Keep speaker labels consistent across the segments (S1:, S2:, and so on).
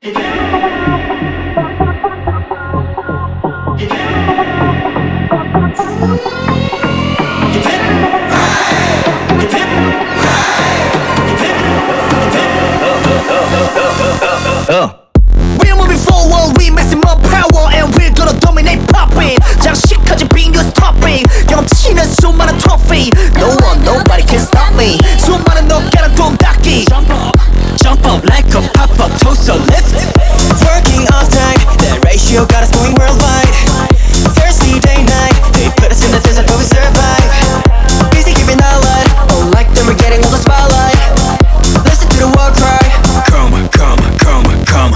S1: We're moving forward, we maximum power and we're gonna dominate popping. 장식하지 big news topping. 경험치는 수많은 trophy. No one, nobody can stop me. 수많은 어깨랑 돈 닦기. Jump up like a pop-up toaster lift. Working all time, that ratio got us going worldwide. Thirsty day night, they put us in the desert but we survive. Busy giving our light, oh like that we're getting all the spotlight. Listen to the war cry. Come, come, come, come.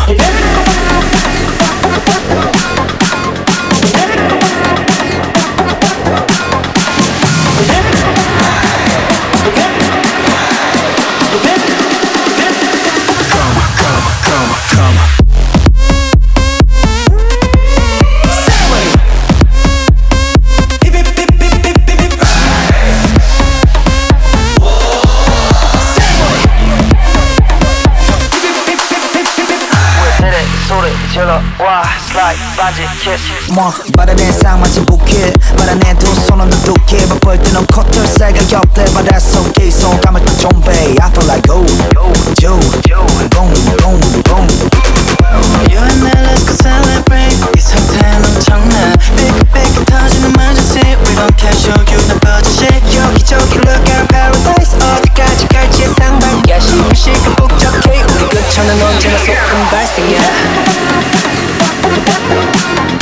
S1: 바다내 쌍마치 부킷 바다내 두 손은 두둑해 바쁠 때는 커틀 살가 옆에 바다 속에 소감을 또 좀배 I feel like go, go, boom, boom, boom. You and me let's go celebrate 이 상태는 엄청나 삐끗삐끗 터지는 emergency We don't care show you 난 버젓이 여기저기 look at paradise 어디까지 갈지의 상관이야 시끌시끌 북적해 우리 근처는 언제나 소금 발생이야